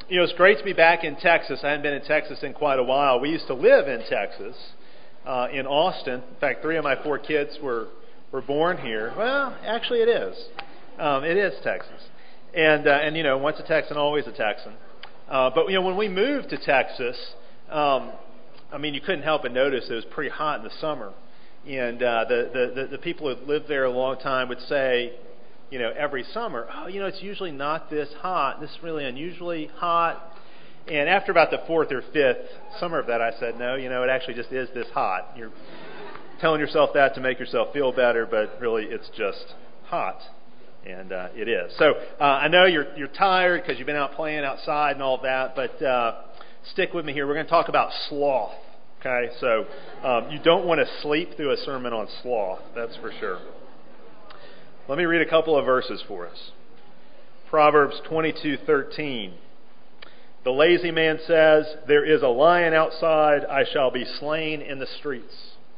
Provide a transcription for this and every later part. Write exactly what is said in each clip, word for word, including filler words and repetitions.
You know, it's great to be back in Texas. I hadn't been in Texas in quite a while. We used to live in Texas, uh, in Austin. In fact, three of my four kids were, were born here. Well, actually it is. Um, it is Texas. And, uh, and you know, once a Texan, always a Texan. Uh, but, you know, when we moved to Texas, um, I mean, you couldn't help but notice it was pretty hot in the summer. And uh, the, the, the, the people who lived there a long time would say, you know, every summer, oh, you know, it's usually not this hot. This is really unusually hot. And after about the fourth or fifth summer of that, I said, no, you know, it actually just is this hot. You're telling yourself that to make yourself feel better, but really it's just hot. And uh, it is. So uh, I know you're you're tired because you've been out playing outside and all of that, but uh, stick with me here. We're going to talk about sloth. Okay, so um, you don't want to sleep through a sermon on sloth, that's for sure. Let me read a couple of verses for us. Proverbs twenty-two thirteen. The lazy man says, there is a lion outside, I shall be slain in the streets.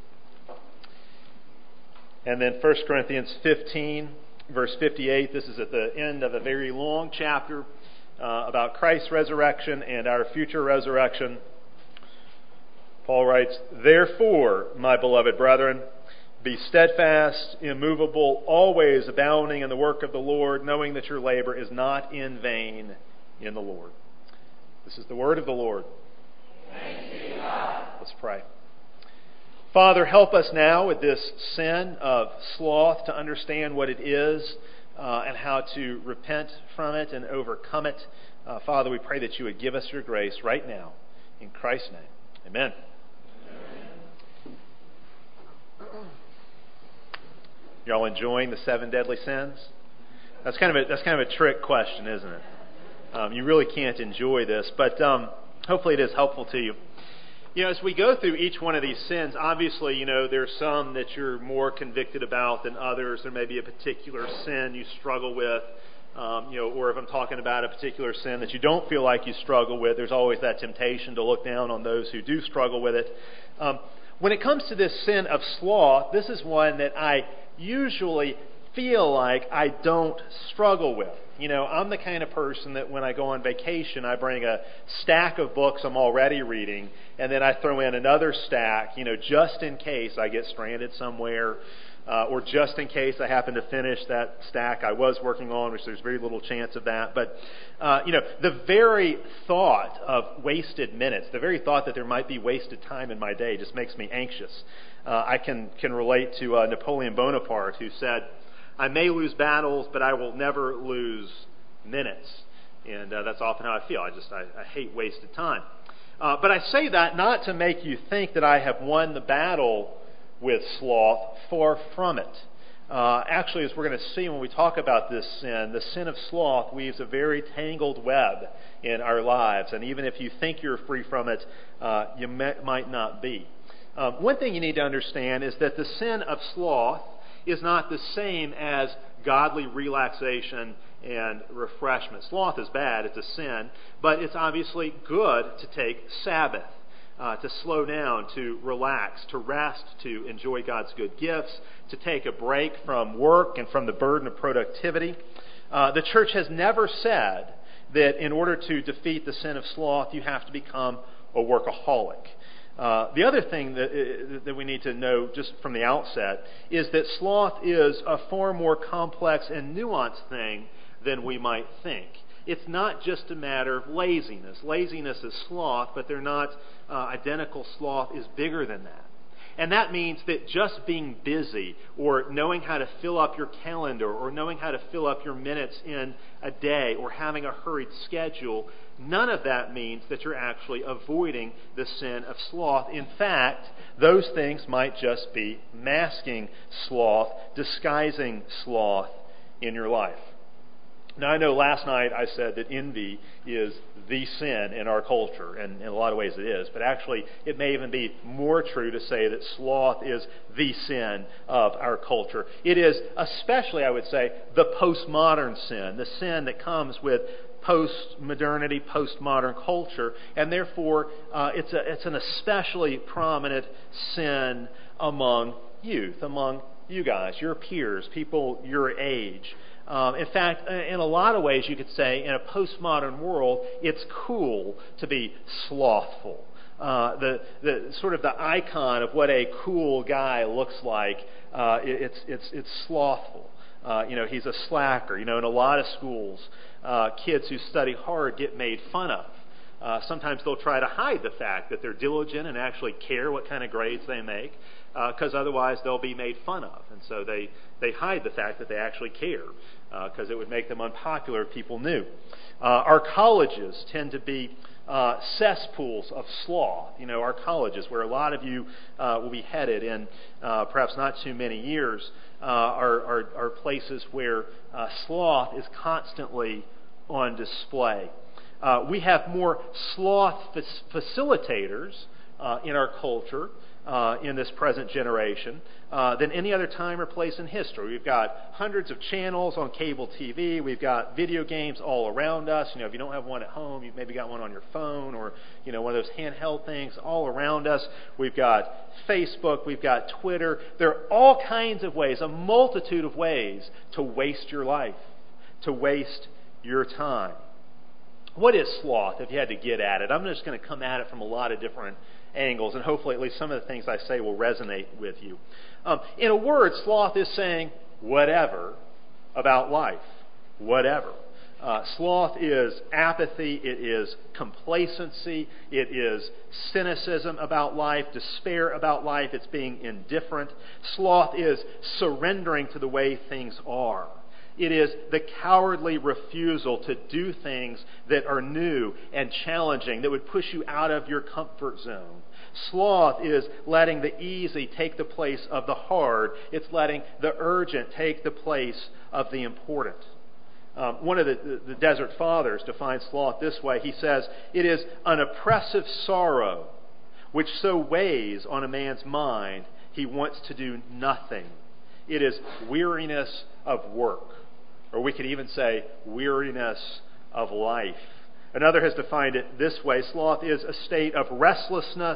And then First Corinthians fifteen, verse fifty-eight. This is at the end of a very long chapter uh, about Christ's resurrection and our future resurrection. Paul writes, therefore, my beloved brethren, be steadfast, immovable, always abounding in the work of the Lord, knowing that your labor is not in vain in the Lord. This is the word of the Lord. Thanks be to God. Let's pray. Father, help us now with this sin of sloth to understand what it is uh, and how to repent from it and overcome it. Uh, Father, we pray that you would give us your grace right now. In Christ's name, amen. Y'all enjoying the seven deadly sins? That's kind of a that's kind of a trick question, isn't it? Um, you really can't enjoy this, but um, hopefully it is helpful to you. You know, as we go through each one of these sins, obviously, you know, there's some that you're more convicted about than others. There may be a particular sin you struggle with, um, you know, or if I'm talking about a particular sin that you don't feel like you struggle with, there's always that temptation to look down on those who do struggle with it. Um, when it comes to this sin of sloth, this is one that I usually feel like I don't struggle with. You know, I'm the kind of person that when I go on vacation, I bring a stack of books I'm already reading, and then I throw in another stack, you know, just in case I get stranded somewhere, uh, or just in case I happen to finish that stack I was working on, which there's very little chance of that. But, uh, you know, the very thought of wasted minutes, the very thought that there might be wasted time in my day just makes me anxious. Uh, I can, can relate to uh, Napoleon Bonaparte, who said, I may lose battles, but I will never lose minutes. And uh, that's often how I feel. I just, I, I hate wasted time. Uh, but I say that not to make you think that I have won the battle with sloth. Far from it. Uh, actually, as we're going to see when we talk about this sin, the sin of sloth weaves a very tangled web in our lives. And even if you think you're free from it, uh, you may, might not be. Um, one thing you need to understand is that the sin of sloth is not the same as godly relaxation and refreshment. Sloth is bad, it's a sin, but it's obviously good to take Sabbath, uh, to slow down, to relax, to rest, to enjoy God's good gifts, to take a break from work and from the burden of productivity. Uh, the church has never said that in order to defeat the sin of sloth, you have to become a workaholic. Uh, the other thing that, uh, that we need to know just from the outset is that sloth is a far more complex and nuanced thing than we might think. It's not just a matter of laziness. Laziness is sloth, but they're not uh, identical. Sloth is bigger than that. And that means that just being busy or knowing how to fill up your calendar or knowing how to fill up your minutes in a day or having a hurried schedule, none of that means that you're actually avoiding the sin of sloth. In fact, those things might just be masking sloth, disguising sloth in your life. Now, I know last night I said that envy is the sin in our culture, and in a lot of ways it is, but actually it may even be more true to say that sloth is the sin of our culture. It is especially, I would say, the postmodern sin, the sin that comes with post-modernity, postmodern culture, and therefore uh, it's, a, it's an especially prominent sin among youth, among you guys, your peers, people your age. Um, in fact, in a lot of ways, you could say, in a postmodern world, it's cool to be slothful. Uh, the, the sort of the icon of what a cool guy looks like, uh, it's, it's, it's slothful. Uh, you know, he's a slacker. You know, in a lot of schools, uh, kids who study hard get made fun of. Uh, sometimes they'll try to hide the fact that they're diligent and actually care what kind of grades they make, because uh, otherwise they'll be made fun of. And so they, they hide the fact that they actually care, because uh, it would make them unpopular if people knew. Uh, our colleges tend to be uh, cesspools of sloth. You know, our colleges, where a lot of you uh, will be headed in uh, perhaps not too many years, uh, are, are, are places where uh, sloth is constantly on display. Uh, we have more sloth facilitators uh, in our culture uh, in this present generation uh, than any other time or place in history. We've got hundreds of channels on cable T V. We've got video games all around us. You know, if you don't have one at home, you've maybe got one on your phone or, you know, one of those handheld things all around us. We've got Facebook. We've got Twitter. There are all kinds of ways, a multitude of ways to waste your life, to waste your time. What is sloth, if you had to get at it? I'm just going to come at it from a lot of different angles, and hopefully at least some of the things I say will resonate with you. Um, in a word, sloth is saying whatever about life. Whatever. Uh, sloth is apathy, it is complacency, it is cynicism about life, despair about life, it's being indifferent. Sloth is surrendering to the way things are. It is the cowardly refusal to do things that are new and challenging, that would push you out of your comfort zone. Sloth is letting the easy take the place of the hard. It's letting the urgent take the place of the important. Um, one of the, the, the Desert Fathers defines sloth this way. He says, "It is an oppressive sorrow which so weighs on a man's mind he wants to do nothing. It is weariness of work." Or we could even say weariness of life. Another has defined it this way: sloth is a state of restlessness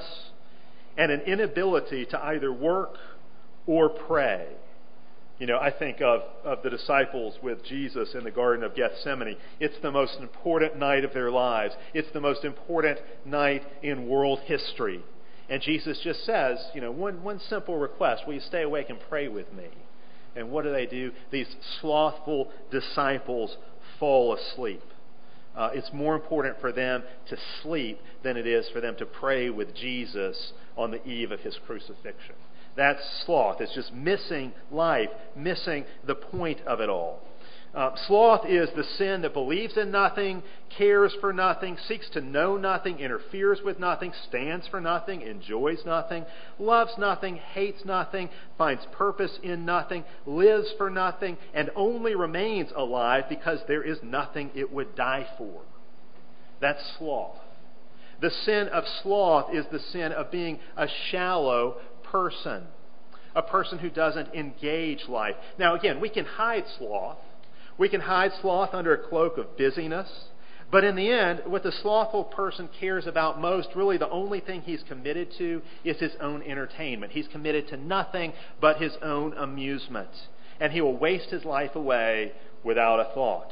and an inability to either work or pray. You know, I think of, of the disciples with Jesus in the Garden of Gethsemane. It's the most important night of their lives. It's the most important night in world history. And Jesus just says, you know, one, one simple request: will you stay awake and pray with me? And what do they do? These slothful disciples fall asleep. Uh, it's more important for them to sleep than it is for them to pray with Jesus on the eve of his crucifixion. That's sloth. It's just missing life, missing the point of it all. Uh, sloth is the sin that believes in nothing, cares for nothing, seeks to know nothing, interferes with nothing, stands for nothing, enjoys nothing, loves nothing, hates nothing, finds purpose in nothing, lives for nothing, and only remains alive because there is nothing it would die for. That's sloth. The sin of sloth is the sin of being a shallow person, a person who doesn't engage life. Now, again, we can hide sloth. We can hide sloth under a cloak of busyness. But in the end, what the slothful person cares about most, really the only thing he's committed to, is his own entertainment. He's committed to nothing but his own amusement. And he will waste his life away without a thought.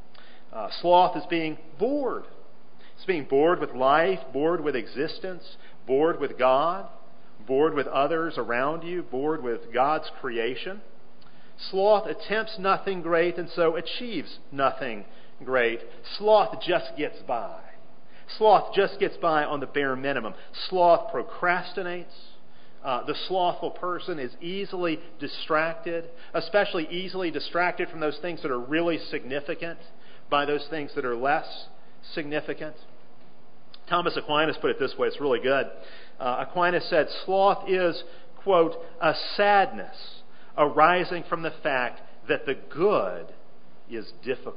Uh, sloth is being bored. It's being bored with life, bored with existence, bored with God, bored with others around you, bored with God's creation. Sloth attempts nothing great and so achieves nothing great. Sloth just gets by. Sloth just gets by on the bare minimum. Sloth procrastinates. Uh, the slothful person is easily distracted, especially easily distracted from those things that are really significant by those things that are less significant. Thomas Aquinas put it this way, it's really good. Uh, Aquinas said, sloth is, quote, a sadness arising from the fact that the good is difficult.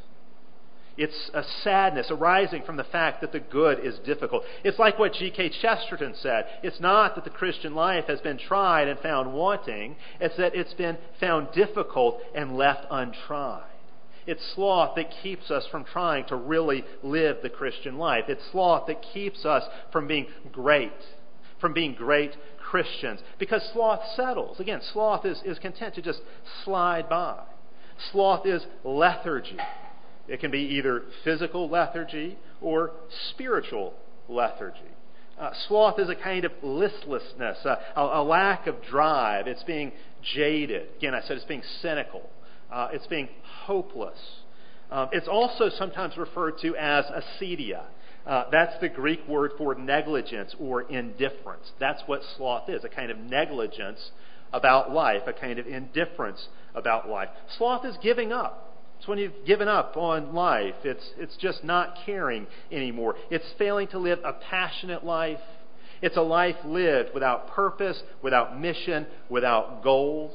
It's a sadness arising from the fact that the good is difficult. It's like what G K Chesterton said. It's not that the Christian life has been tried and found wanting. It's that it's been found difficult and left untried. It's sloth that keeps us from trying to really live the Christian life. It's sloth that keeps us from being great, from being great Christians. Because sloth settles. Again, sloth is, is content to just slide by. Sloth is lethargy. It can be either physical lethargy or spiritual lethargy. Uh, sloth is a kind of listlessness, a, a, a lack of drive. It's being jaded. Again, I said it's being cynical. Uh, it's being hopeless. Um, it's also sometimes referred to as acedia. Uh, that's the Greek word for negligence or indifference. That's what sloth is, a kind of negligence about life, a kind of indifference about life. Sloth is giving up. It's when you've given up on life. It's, it's just not caring anymore. It's failing to live a passionate life. It's a life lived without purpose, without mission, without goals.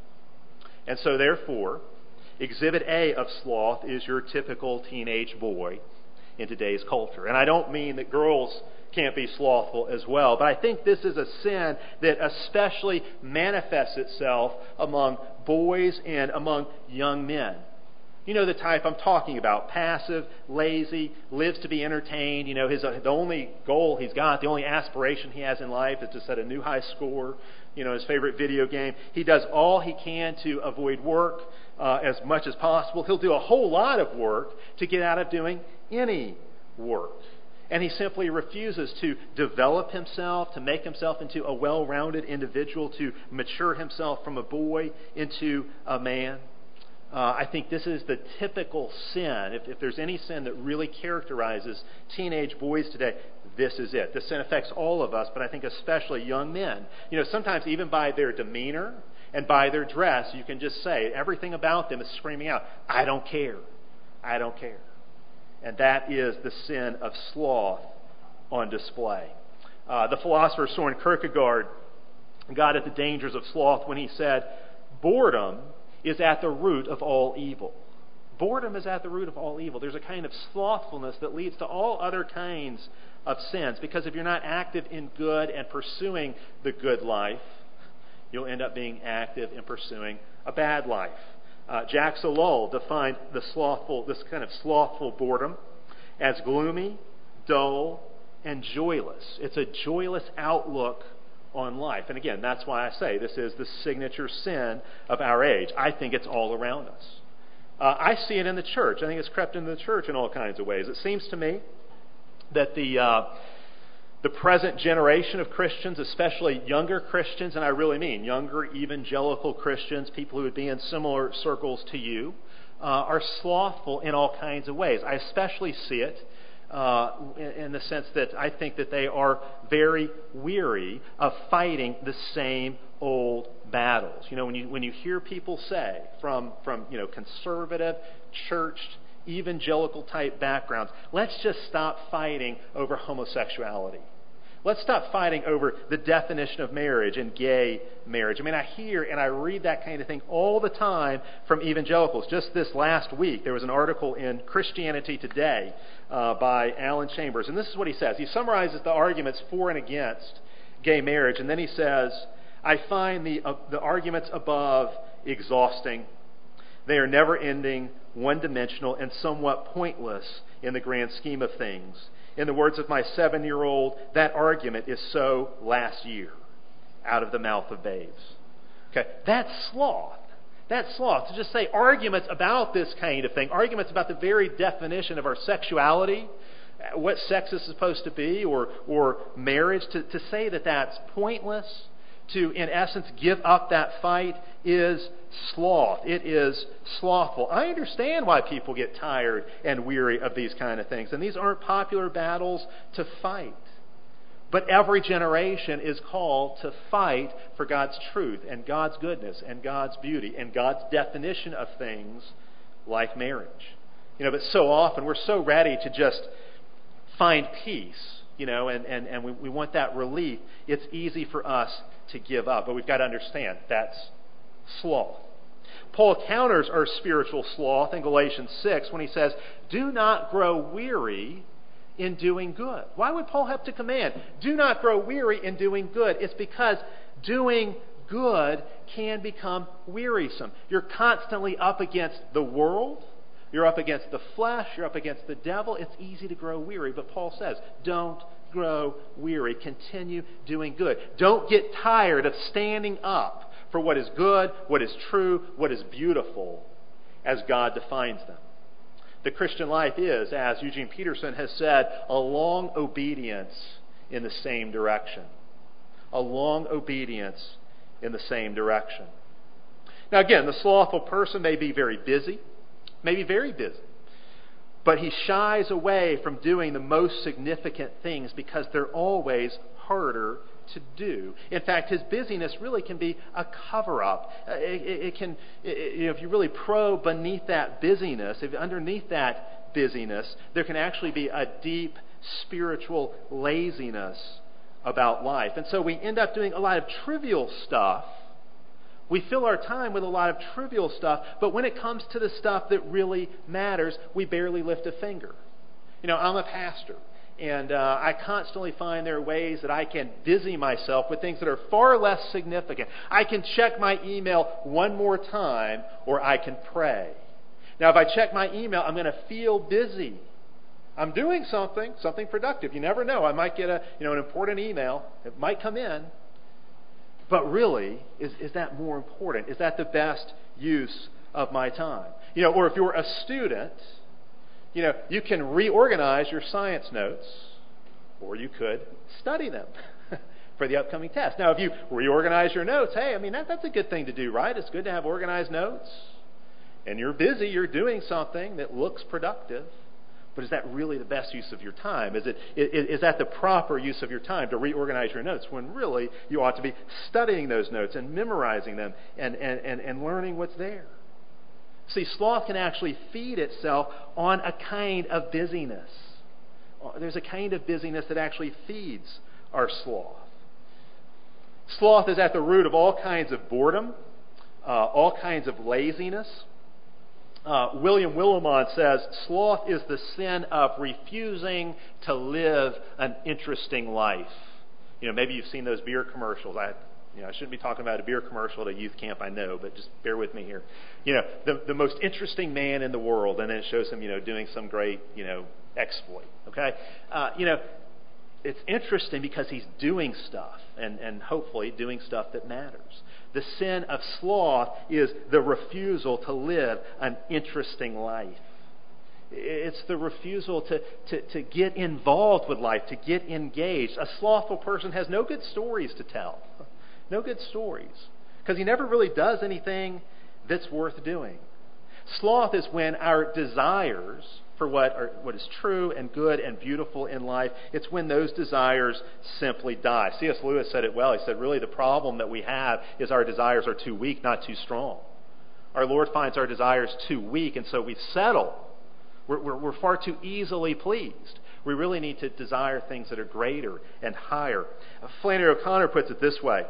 And so therefore, Exhibit A of sloth is your typical teenage boy in today's culture. And I don't mean that girls can't be slothful as well, but I think this is a sin that especially manifests itself among boys and among young men. You know the type I'm talking about: passive, lazy, lives to be entertained. You know, his the only goal he's got, the only aspiration he has in life is to set a new high score. You know, his favorite video game. He does all he can to avoid work uh, as much as possible. He'll do a whole lot of work to get out of doing any work. And he simply refuses to develop himself, to make himself into a well-rounded individual, to mature himself from a boy into a man. Uh, I think this is the typical sin. If, if there's any sin that really characterizes teenage boys today, this is it. This sin affects all of us, but I think especially young men. You know, sometimes even by their demeanor and by their dress, you can just say everything about them is screaming out, "I don't care. I don't care." And that is the sin of sloth on display. Uh, the philosopher Soren Kierkegaard got at the dangers of sloth when he said, "Boredom is at the root of all evil." Boredom is at the root of all evil. There's a kind of slothfulness that leads to all other kinds of sins, because if you're not active in good and pursuing the good life, you'll end up being active in pursuing a bad life. Uh, Jacques Ellul defined the slothful, this kind of slothful boredom as gloomy, dull, and joyless. It's a joyless outlook on life. And again, that's why I say this is the signature sin of our age. I think it's all around us. Uh, I see it in the church. I think it's crept into the church in all kinds of ways. It seems to me that the uh, the present generation of Christians, especially younger Christians, and I really mean younger evangelical Christians, people who would be in similar circles to you, uh, are slothful in all kinds of ways. I especially see it Uh, in, in the sense that I think that they are very weary of fighting the same old battles. You know, when you when you hear people say from from you know conservative, churched, evangelical type backgrounds, let's just stop fighting over homosexuality. Let's stop fighting over the definition of marriage and gay marriage. I mean, I hear and I read that kind of thing all the time from evangelicals. Just this last week, there was an article in Christianity Today uh, by Alan Chambers, and this is what he says. He summarizes the arguments for and against gay marriage, and then he says, "I find the uh, the arguments above exhausting. They are never-ending, one-dimensional, and somewhat pointless in the grand scheme of things. In the words of my seven-year-old, that argument is so last year, out of the mouth of babes." Okay, that's sloth. That's sloth. To just say arguments about this kind of thing, arguments about the very definition of our sexuality, what sex is supposed to be, or or marriage, to, to say that that's pointless, to, in essence, give up that fight is sloth. It is slothful. I understand why people get tired and weary of these kind of things. And these aren't popular battles to fight. But every generation is called to fight for God's truth and God's goodness and God's beauty and God's definition of things like marriage. You know, but so often we're so ready to just find peace, you know, and, and, and we, we want that relief. It's easy for us to give up. But we've got to understand that's sloth. Paul counters our spiritual sloth in Galatians six when he says, "Do not grow weary in doing good." Why would Paul have to command, "Do not grow weary in doing good"? It's because doing good can become wearisome. You're constantly up against the world. You're up against the flesh. You're up against the devil. It's easy to grow weary. But Paul says, don't grow weary. Continue doing good. Don't get tired of standing up for what is good, what is true, what is beautiful, as God defines them. The Christian life is, as Eugene Peterson has said, a long obedience in the same direction. A long obedience in the same direction. Now again, the slothful person may be very busy, may be very busy, but he shies away from doing the most significant things because they're always harder to do. In fact, his busyness really can be a cover-up. It, it, it can, it, you know, if you really probe beneath that busyness, if underneath that busyness, there can actually be a deep spiritual laziness about life. And so we end up doing a lot of trivial stuff. We fill our time with a lot of trivial stuff, but when it comes to the stuff that really matters, we barely lift a finger. You know, I'm a pastor. And uh, I constantly find there are ways that I can busy myself with things that are far less significant. I can check my email one more time, or I can pray. Now, if I check my email, I'm going to feel busy. I'm doing something, something productive. You never know. I might get a, you know, an important email. It might come in. But really, is, is that more important? Is that the best use of my time? You know, or if you're a student, you know, you can reorganize your science notes, or you could study them for the upcoming test. Now, if you reorganize your notes, hey, I mean, that, that's a good thing to do, right? It's good to have organized notes. And you're busy, you're doing something that looks productive. But is that really the best use of your time? Is it is, is that the proper use of your time to reorganize your notes when really you ought to be studying those notes and memorizing them and, and, and, and learning what's there? See, sloth can actually feed itself on a kind of busyness. There's a kind of busyness that actually feeds our sloth. Sloth is at the root of all kinds of boredom, uh, all kinds of laziness. Uh, William Willimon says, sloth is the sin of refusing to live an interesting life. You know, maybe you've seen those beer commercials. I You know, I shouldn't be talking about a beer commercial at a youth camp, I know, but just bear with me here. You know, the, the most interesting man in the world, and then it shows him, you know, doing some great, you know, exploit, okay? Uh, you know, it's interesting because he's doing stuff, and, and hopefully doing stuff that matters. The sin of sloth is the refusal to live an interesting life. It's the refusal to, to, to get involved with life, to get engaged. A slothful person has no good stories to tell. No good stories. Because he never really does anything that's worth doing. Sloth is when our desires for what are, what is true and good and beautiful in life, it's when those desires simply die. C S Lewis said it well. He said, really the problem that we have is our desires are too weak, not too strong. Our Lord finds our desires too weak, and so we settle. We're, we're, we're far too easily pleased. We really need to desire things that are greater and higher. Flannery O'Connor puts it this way.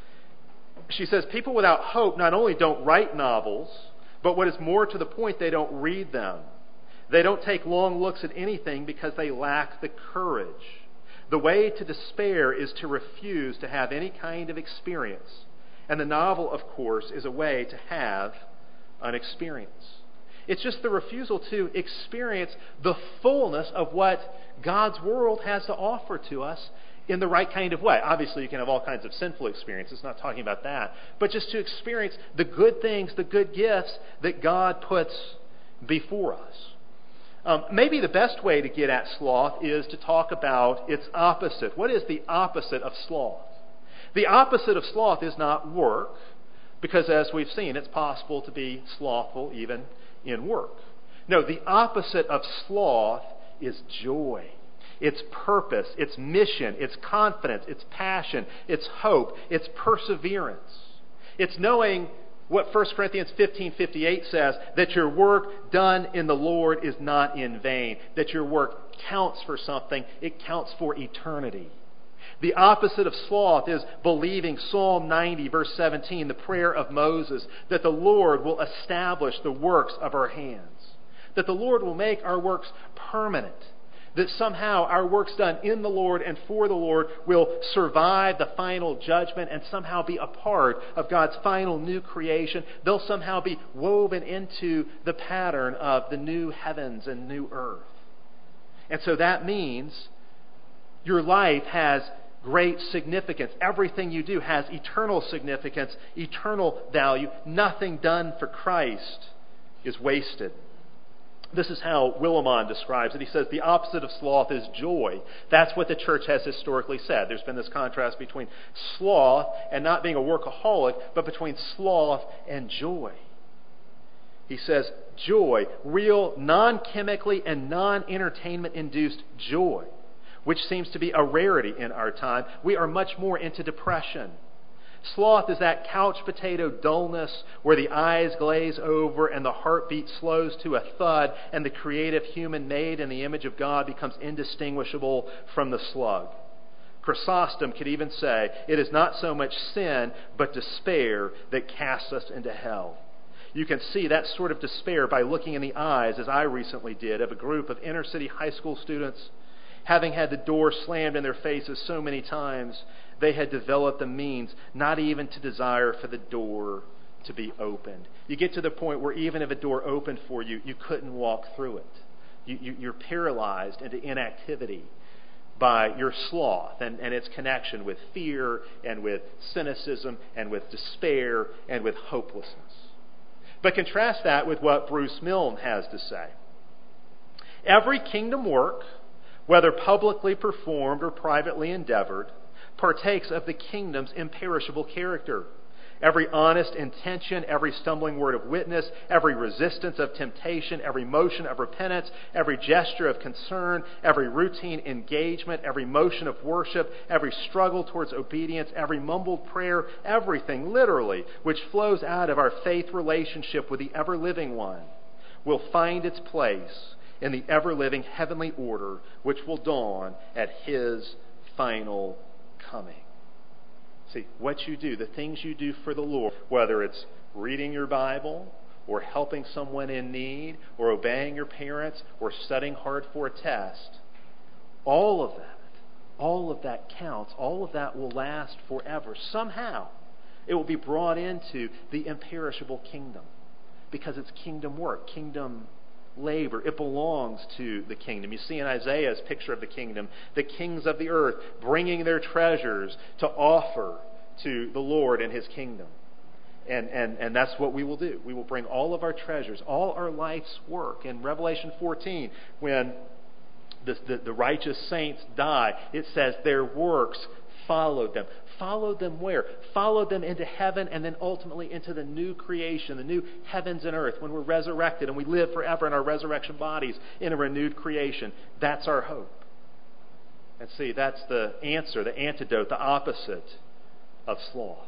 She says, people without hope not only don't write novels, but what is more to the point, they don't read them. They don't take long looks at anything because they lack the courage. The way to despair is to refuse to have any kind of experience. And the novel, of course, is a way to have an experience. It's just the refusal to experience the fullness of what God's world has to offer to us in the right kind of way. Obviously, you can have all kinds of sinful experiences, not talking about that, but just to experience the good things, the good gifts that God puts before us. Um, maybe the best way to get at sloth is to talk about its opposite. What is the opposite of sloth? The opposite of sloth is not work, because as we've seen, it's possible to be slothful even in work. No, the opposite of sloth is joy. It's purpose, it's mission, it's confidence, it's passion, it's hope, it's perseverance. It's knowing what First Corinthians fifteen fifty-eight says, that your work done in the Lord is not in vain, that your work counts for something, it counts for eternity. The opposite of sloth is believing Psalm ninety, verse seventeen, the prayer of Moses, that the Lord will establish the works of our hands, that the Lord will make our works permanent, that somehow our works done in the Lord and for the Lord will survive the final judgment and somehow be a part of God's final new creation. They'll somehow be woven into the pattern of the new heavens and new earth. And so that means your life has great significance. Everything you do has eternal significance, eternal value. Nothing done for Christ is wasted. This is how Willimon describes it. He says the opposite of sloth is joy. That's what the church has historically said. There's been this contrast between sloth and not being a workaholic, but between sloth and joy. He says joy, real, non-chemically and non-entertainment induced joy, which seems to be a rarity in our time. We are much more into depression. Sloth is that couch potato dullness where the eyes glaze over and the heartbeat slows to a thud and the creative human made in the image of God becomes indistinguishable from the slug. Chrysostom could even say, it is not so much sin but despair that casts us into hell. You can see that sort of despair by looking in the eyes, as I recently did, of a group of inner city high school students. Having had the door slammed in their faces so many times, they had developed the means not even to desire for the door to be opened. You get to the point where even if a door opened for you, you couldn't walk through it. You, you, you're paralyzed into inactivity by your sloth and, and its connection with fear and with cynicism and with despair and with hopelessness. But contrast that with what Bruce Milne has to say. Every kingdom work, whether publicly performed or privately endeavored, partakes of the kingdom's imperishable character. Every honest intention, every stumbling word of witness, every resistance of temptation, every motion of repentance, every gesture of concern, every routine engagement, every motion of worship, every struggle towards obedience, every mumbled prayer, everything, literally, which flows out of our faith relationship with the ever-living one, will find its place in the ever-living heavenly order which will dawn at His final coming. See, what you do, the things you do for the Lord, whether it's reading your Bible or helping someone in need or obeying your parents or studying hard for a test, all of that, all of that counts. All of that will last forever. Somehow, it will be brought into the imperishable kingdom because it's kingdom work, kingdom labor. It belongs to the kingdom. You see in Isaiah's picture of the kingdom, the kings of the earth bringing their treasures to offer to the Lord and His kingdom. And, and, and that's what we will do. We will bring all of our treasures, all our life's work. In Revelation fourteen, when the, the, the righteous saints die, it says their works followed them. Followed them where? Followed them into heaven and then ultimately into the new creation, the new heavens and earth, when we're resurrected and we live forever in our resurrection bodies in a renewed creation. That's our hope. And see, that's the answer, the antidote, the opposite of sloth.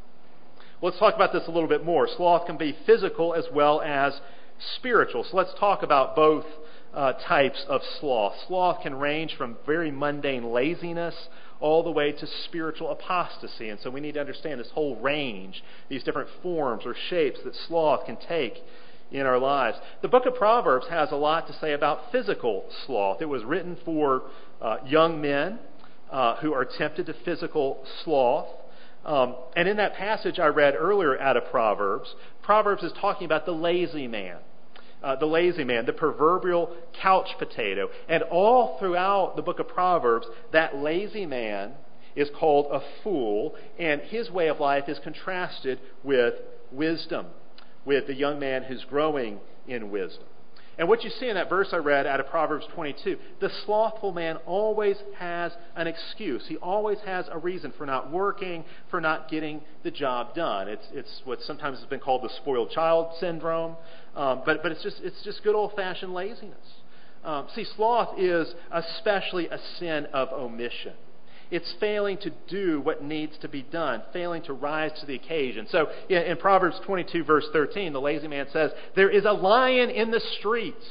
Let's talk about this a little bit more. Sloth can be physical as well as spiritual. So let's talk about both uh, types of sloth. Sloth can range from very mundane laziness all the way to spiritual apostasy. And so we need to understand this whole range, these different forms or shapes that sloth can take in our lives. The book of Proverbs has a lot to say about physical sloth. It was written for uh, young men uh, who are tempted to physical sloth. Um, and in that passage I read earlier out of Proverbs, Proverbs is talking about the lazy man. Uh, the lazy man, the proverbial couch potato. And all throughout the book of Proverbs, that lazy man is called a fool, and his way of life is contrasted with wisdom, with the young man who's growing in wisdom. And what you see in that verse I read out of Proverbs twenty-two, the slothful man always has an excuse. He always has a reason for not working, for not getting the job done. It's it's what sometimes has been called the spoiled child syndrome, um, but but it's just it's just good old-fashioned laziness. Um, see, sloth is especially a sin of omission. It's failing to do what needs to be done, failing to rise to the occasion. So in Proverbs twenty-two, verse thirteen, the lazy man says, "There is a lion in the streets."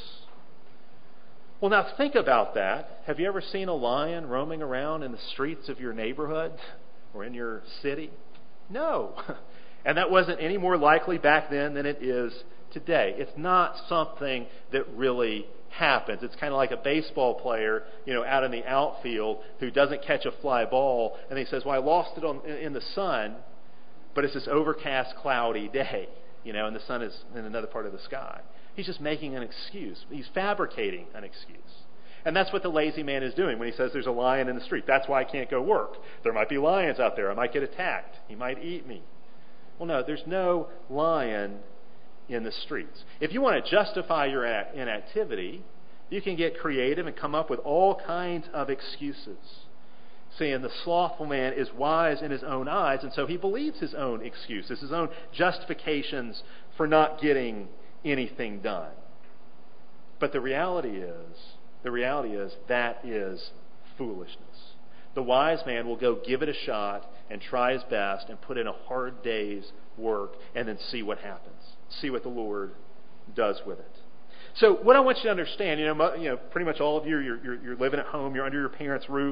Well, now think about that. Have you ever seen a lion roaming around in the streets of your neighborhood or in your city? No. And that wasn't any more likely back then than it is today. It's not something that really happens. It's kind of like a baseball player, you know, out in the outfield who doesn't catch a fly ball, and he says, "Well, I lost it on, in the sun, but it's this overcast, cloudy day, you know, and the sun is in another part of the sky." He's just making an excuse. He's fabricating an excuse. And that's what the lazy man is doing when he says there's a lion in the street. That's why I can't go work. There might be lions out there. I might get attacked. He might eat me. Well, no, there's no lion in the streets. If you want to justify your inactivity, you can get creative and come up with all kinds of excuses. Saying the slothful man is wise in his own eyes, and so he believes his own excuses, his own justifications for not getting anything done. But the reality is, the reality is that is foolishness. The wise man will go give it a shot and try his best and put in a hard day's work and then see what happens. See what the Lord does with it. So what I want you to understand, you know, you know pretty much all of you, you're, you're, you're living at home, you're under your parents' roof.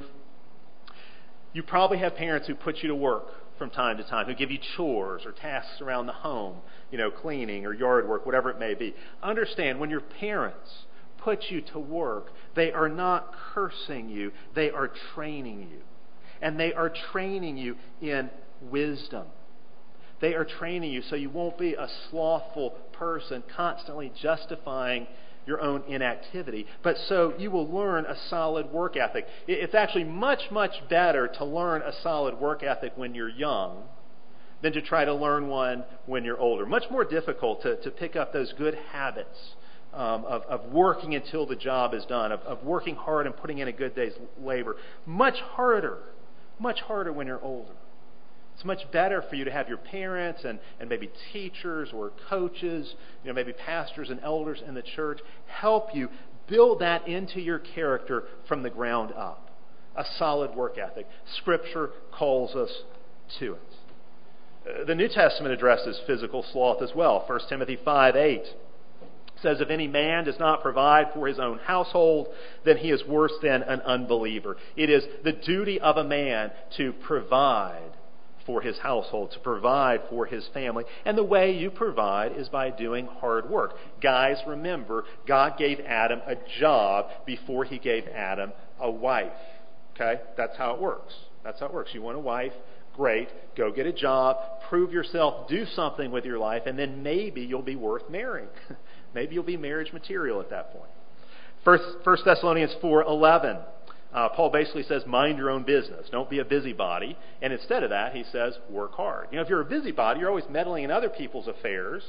You probably have parents who put you to work from time to time, who give you chores or tasks around the home, you know, cleaning or yard work, whatever it may be. Understand, when your parents put you to work, they are not cursing you, they are training you. And they are training you in wisdom. They are training you so you won't be a slothful person constantly justifying your own inactivity, but so you will learn a solid work ethic. It's actually much, much better to learn a solid work ethic when you're young than to try to learn one when you're older. Much more difficult to, to pick up those good habits um, of, of working until the job is done, of, of working hard and putting in a good day's labor. Much harder, much harder when you're older. It's much better for you to have your parents and, and maybe teachers or coaches, you know, maybe pastors and elders in the church help you build that into your character from the ground up. A solid work ethic. Scripture calls us to it. The New Testament addresses physical sloth as well. First Timothy five eight says, if any man does not provide for his own household, then he is worse than an unbeliever. It is the duty of a man to provide for his household, to provide for his family. And the way you provide is by doing hard work. Guys, remember, God gave Adam a job before he gave Adam a wife. Okay? That's how it works. That's how it works. You want a wife? Great. Go get a job. Prove yourself. Do something with your life. And then maybe you'll be worth marrying. Maybe you'll be marriage material at that point. First, First Thessalonians four eleven. Uh, Paul basically says, mind your own business. Don't be a busybody. And instead of that, he says, work hard. You know, if you're a busybody, you're always meddling in other people's affairs.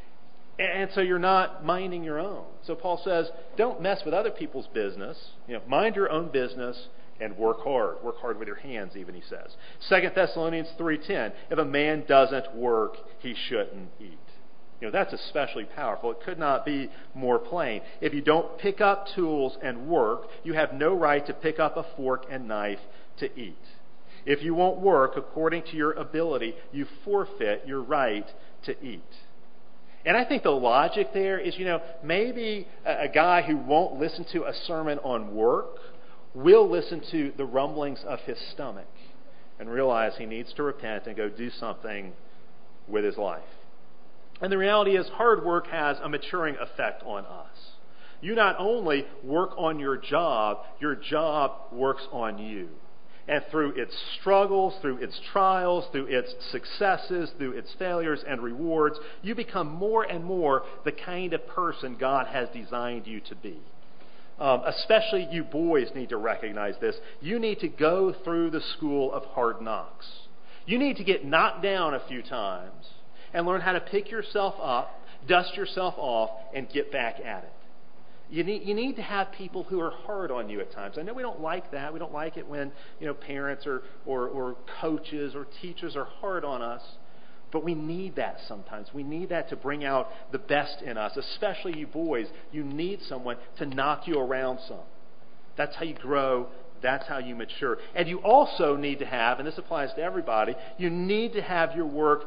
And so you're not minding your own. So Paul says, don't mess with other people's business. You know, mind your own business and work hard. Work hard with your hands, even, he says. Second Thessalonians three ten, if a man doesn't work, he shouldn't eat. You know, that's especially powerful. It could not be more plain. If you don't pick up tools and work, you have no right to pick up a fork and knife to eat. If you won't work according to your ability, you forfeit your right to eat. And I think the logic there is, you know, maybe a, a guy who won't listen to a sermon on work will listen to the rumblings of his stomach and realize he needs to repent and go do something with his life. And the reality is, hard work has a maturing effect on us. You not only work on your job, your job works on you. And through its struggles, through its trials, through its successes, through its failures and rewards, you become more and more the kind of person God has designed you to be. Um, especially you boys need to recognize this. You need to go through the school of hard knocks. You need to get knocked down a few times and learn how to pick yourself up, dust yourself off, and get back at it. You need, you need to have people who are hard on you at times. I know we don't like that. We don't like it when, you know, parents or, or, or coaches or teachers are hard on us. But we need that sometimes. We need that to bring out the best in us, especially you boys. You need someone to knock you around some. That's how you grow. That's how you mature. And you also need to have, and this applies to everybody, you need to have your work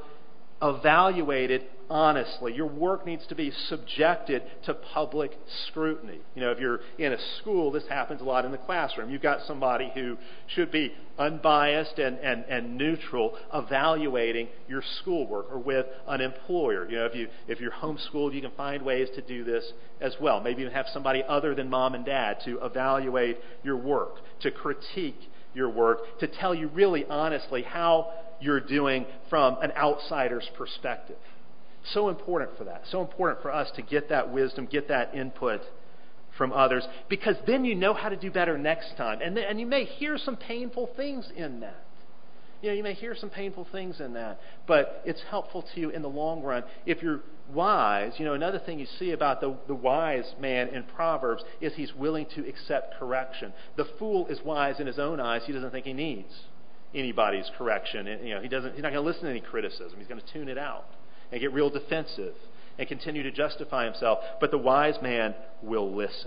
evaluated honestly. Your work needs to be subjected to public scrutiny. You know, if you're in a school, this happens a lot in the classroom. You've got somebody who should be unbiased and, and, and neutral evaluating your schoolwork, or with an employer. You know, if you if you're homeschooled, you can find ways to do this as well. Maybe even have somebody other than mom and dad to evaluate your work, to critique your work, to tell you really honestly how you're doing from an outsider's perspective. So important for that. So important for us to get that wisdom, get that input from others, because then you know how to do better next time. And, then, and you may hear some painful things in that. You know, you may hear some painful things in that, but it's helpful to you in the long run. If you're wise, you know, another thing you see about the, the wise man in Proverbs is he's willing to accept correction. The fool is wise in his own eyes. He doesn't think he needs anybody's correction. And, you know, he doesn't. He's not going to listen to any criticism. He's going to tune it out and get real defensive and continue to justify himself. But the wise man will listen.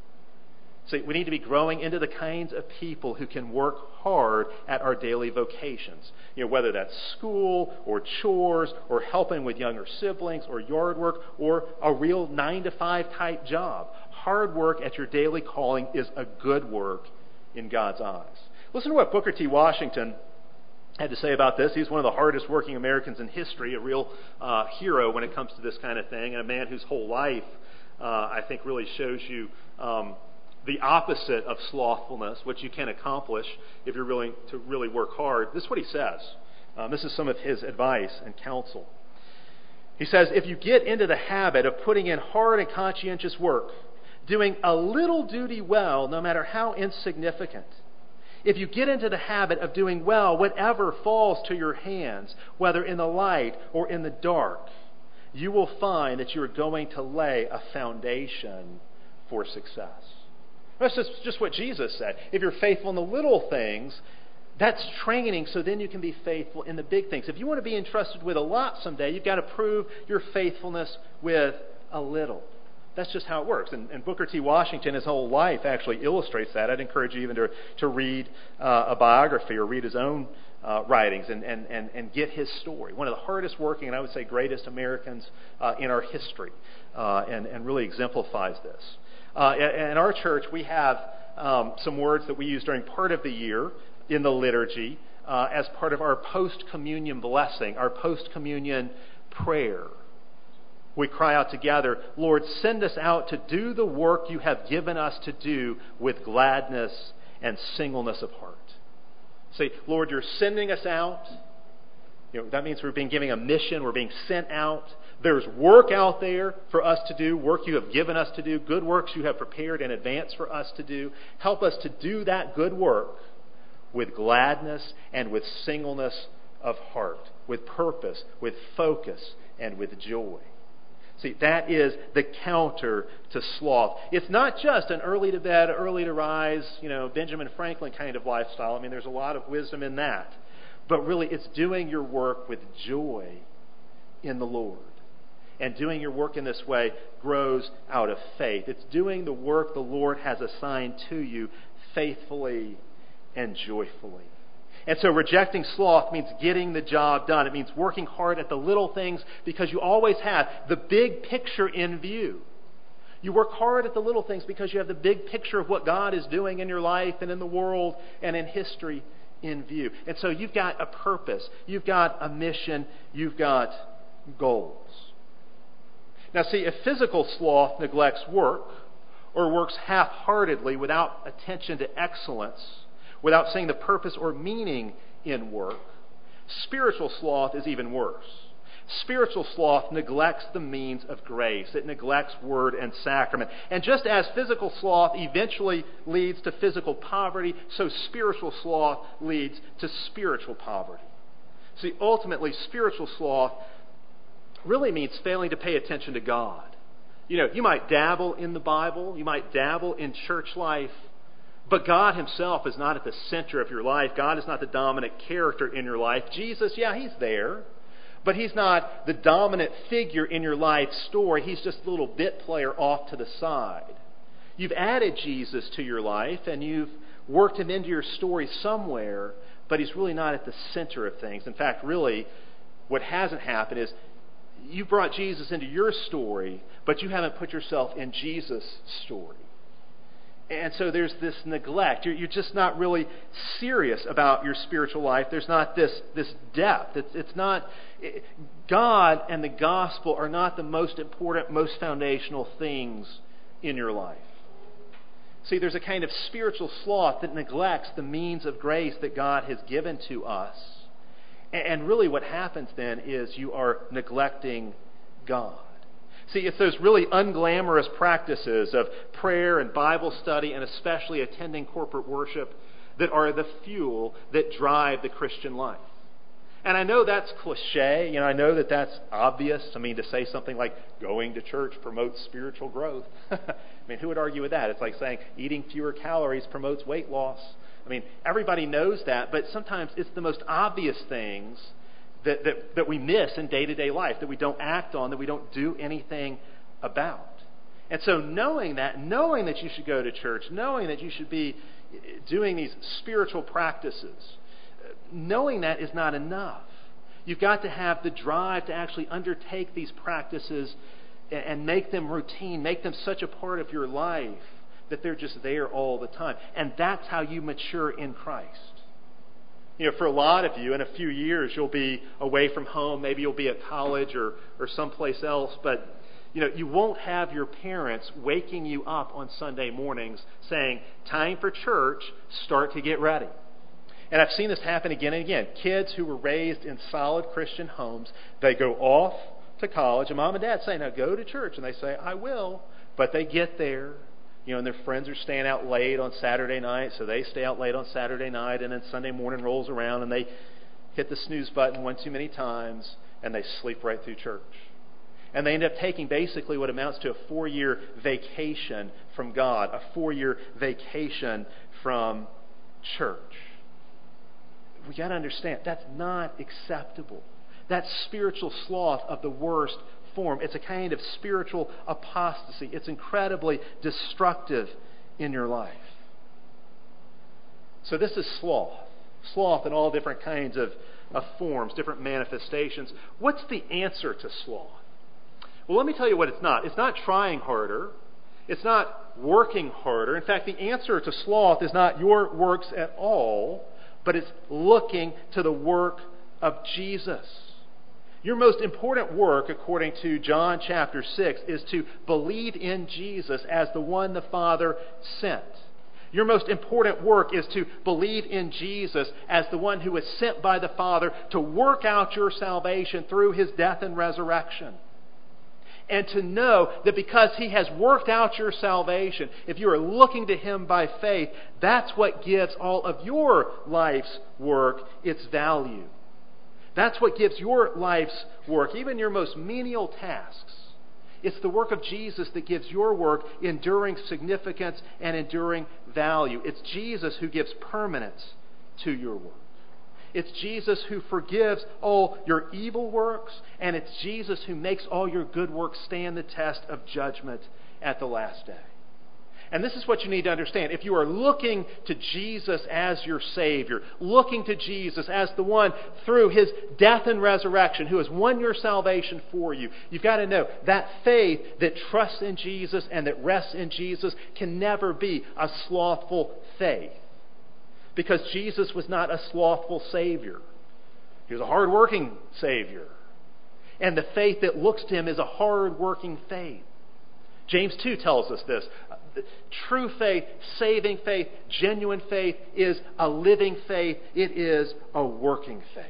See, we need to be growing into the kinds of people who can work hard at our daily vocations. You know, whether that's school or chores or helping with younger siblings or yard work or a real nine to five type job. Hard work at your daily calling is a good work in God's eyes. Listen to what Booker T. Washington had to say about this. He's one of the hardest working Americans in history, a real uh, hero when it comes to this kind of thing, and a man whose whole life, uh, I think, really shows you um, the opposite of slothfulness, which you can accomplish if you're willing to really work hard. This is what he says. Um, this is some of his advice and counsel. He says, if you get into the habit of putting in hard and conscientious work, doing a little duty well, no matter how insignificant, if you get into the habit of doing well whatever falls to your hands, whether in the light or in the dark, you will find that you're going to lay a foundation for success. That's just, just what Jesus said. If you're faithful in the little things, that's training so then you can be faithful in the big things. If you want to be entrusted with a lot someday, you've got to prove your faithfulness with a little. That's just how it works. And, and Booker T. Washington, his whole life actually illustrates that. I'd encourage you even to, to read uh, a biography or read his own uh, writings and, and, and, and get his story. One of the hardest working and I would say greatest Americans uh, in our history uh, and, and really exemplifies this. Uh, in our church, we have um, some words that we use during part of the year in the liturgy uh, as part of our post-communion blessing, our post-communion prayer. We cry out together, Lord, send us out to do the work you have given us to do with gladness and singleness of heart. Say, Lord, you're sending us out. You know, that means we're being given a mission. We're being sent out. There's work out there for us to do, work you have given us to do, good works you have prepared in advance for us to do. Help us to do that good work with gladness and with singleness of heart, with purpose, with focus, and with joy. See, that is the counter to sloth. It's not just an early to bed, early to rise, you know, Benjamin Franklin kind of lifestyle. I mean, there's a lot of wisdom in that. But really, it's doing your work with joy in the Lord. And doing your work in this way grows out of faith. It's doing the work the Lord has assigned to you faithfully and joyfully. And so rejecting sloth means getting the job done. It means working hard at the little things because you always have the big picture in view. You work hard at the little things because you have the big picture of what God is doing in your life and in the world and in history in view. And so you've got a purpose. You've got a mission. You've got goals. Now see, if physical sloth neglects work or works half-heartedly without attention to excellence, without seeing the purpose or meaning in work, spiritual sloth is even worse. Spiritual sloth neglects the means of grace. It neglects word and sacrament. And just as physical sloth eventually leads to physical poverty, so spiritual sloth leads to spiritual poverty. See, ultimately, spiritual sloth really means failing to pay attention to God. You know, you might dabble in the Bible, you might dabble in church life, but God himself is not at the center of your life. God is not the dominant character in your life. Jesus, yeah, he's there, but he's not the dominant figure in your life story. He's just a little bit player off to the side. You've added Jesus to your life, and you've worked him into your story somewhere, but he's really not at the center of things. In fact, really, what hasn't happened is you brought Jesus into your story, but you haven't put yourself in Jesus' story. And so there's this neglect. You're, you're just not really serious about your spiritual life. There's not this, this depth. It's, it's not... It, God and the gospel are not the most important, most foundational things in your life. See, there's a kind of spiritual sloth that neglects the means of grace that God has given to us. And really what happens then is you are neglecting God. See, it's those really unglamorous practices of prayer and Bible study and especially attending corporate worship that are the fuel that drive the Christian life. And I know that's cliche. You know, I know that that's obvious. I mean, to say something like going to church promotes spiritual growth. I mean, who would argue with that? It's like saying eating fewer calories promotes weight loss. I mean, everybody knows that, but sometimes it's the most obvious things that, that, that we miss in day-to-day life, that we don't act on, that we don't do anything about. And so knowing that, knowing that you should go to church, knowing that you should be doing these spiritual practices, knowing that is not enough. You've got to have the drive to actually undertake these practices and make them routine, make them such a part of your life that they're just there all the time. And that's how you mature in Christ. You know, for a lot of you, in a few years, you'll be away from home. Maybe you'll be at college or, or someplace else. But, you know, you won't have your parents waking you up on Sunday mornings saying, time for church, start to get ready. And I've seen this happen again and again. Kids who were raised in solid Christian homes, they go off to college, and mom and dad say, now go to church. And they say, I will. But they get there, you know, and their friends are staying out late on Saturday night, so they stay out late on Saturday night, and then Sunday morning rolls around, and they hit the snooze button one too many times, and they sleep right through church. And they end up taking basically what amounts to a four-year vacation from God, a four-year vacation from church. We got to understand, that's not acceptable. That's spiritual sloth of the worst form. It's a kind of spiritual apostasy. It's incredibly destructive in your life. So this is sloth. Sloth in all different kinds of, of forms, different manifestations. What's the answer to sloth? Well, let me tell you what it's not. It's not trying harder. It's not working harder. In fact, the answer to sloth is not your works at all, but it's looking to the work of Jesus. Your most important work, according to John chapter six, is to believe in Jesus as the one the Father sent. Your most important work is to believe in Jesus as the one who was sent by the Father to work out your salvation through His death and resurrection. And to know that because He has worked out your salvation, if you are looking to Him by faith, that's what gives all of your life's work its value. That's what gives your life's work, even your most menial tasks. It's the work of Jesus that gives your work enduring significance and enduring value. It's Jesus who gives permanence to your work. It's Jesus who forgives all your evil works, and it's Jesus who makes all your good works stand the test of judgment at the last day. And this is what you need to understand. If you are looking to Jesus as your Savior, looking to Jesus as the one through His death and resurrection who has won your salvation for you, you've got to know that faith that trusts in Jesus and that rests in Jesus can never be a slothful faith. Because Jesus was not a slothful Savior. He was a hard-working Savior. And the faith that looks to Him is a hard-working faith. James two tells us this. True faith, saving faith, genuine faith is a living faith. It is a working faith.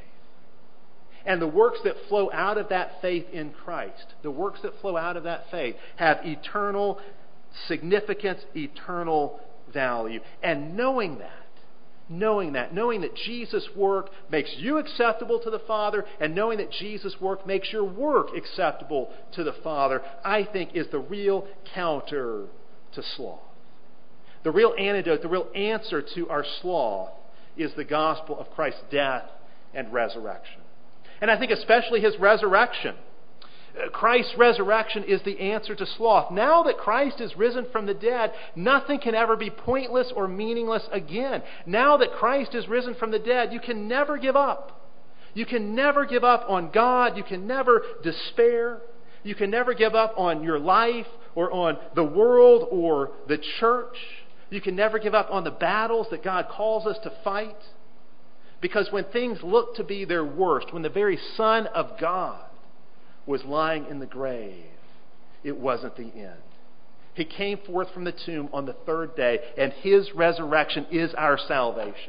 And the works that flow out of that faith in Christ, the works that flow out of that faith have eternal significance, eternal value. And knowing that, Knowing that, knowing that Jesus' work makes you acceptable to the Father, and knowing that Jesus' work makes your work acceptable to the Father, I think is the real counter to sloth. The real antidote, the real answer to our sloth is the gospel of Christ's death and resurrection. And I think especially His resurrection. Christ's resurrection is the answer to sloth. Now that Christ is risen from the dead, nothing can ever be pointless or meaningless again. Now that Christ is risen from the dead, you can never give up. You can never give up on God. You can never despair. You can never give up on your life or on the world or the church. You can never give up on the battles that God calls us to fight. Because when things look to be their worst, when the very Son of God was lying in the grave, it wasn't the end. He came forth from the tomb on the third day, and His resurrection is our salvation.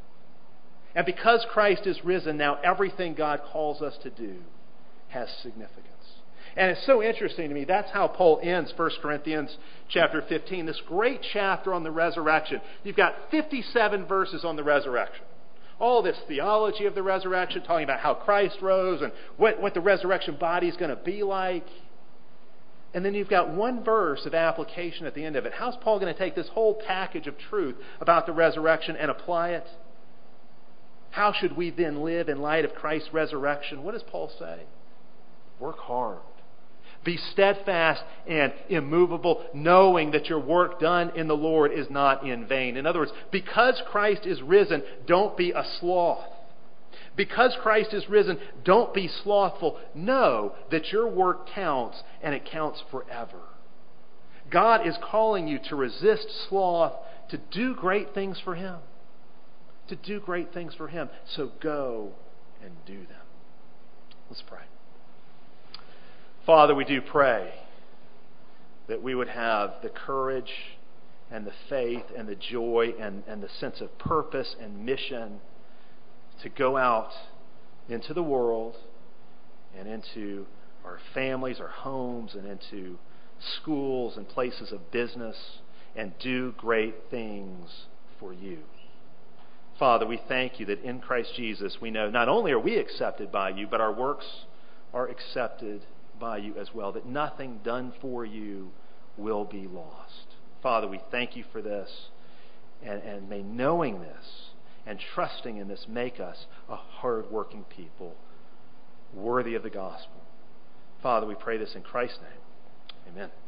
And because Christ is risen, now everything God calls us to do has significance. And it's so interesting to me. That's how Paul ends First Corinthians chapter fifteen, this great chapter on the resurrection. You've got fifty-seven verses on the resurrection. All this theology of the resurrection, talking about how Christ rose and what, what the resurrection body is going to be like. And then you've got one verse of application at the end of it. How's Paul going to take this whole package of truth about the resurrection and apply it? How should we then live in light of Christ's resurrection? What does Paul say? Work hard. Be steadfast and immovable, knowing that your work done in the Lord is not in vain. In other words, because Christ is risen, don't be a sloth. Because Christ is risen, don't be slothful. Know that your work counts, and it counts forever. God is calling you to resist sloth, to do great things for Him. To do great things for Him. So go and do them. Let's pray. Father, we do pray that we would have the courage and the faith and the joy and, and the sense of purpose and mission to go out into the world and into our families, our homes, and into schools and places of business and do great things for you. Father, we thank you that in Christ Jesus we know not only are we accepted by you, but our works are accepted by you as well, that nothing done for you will be lost. Father, we thank you for this, and, and may knowing this and trusting in this make us a hard-working people worthy of the gospel. Father, we pray this in Christ's name. Amen.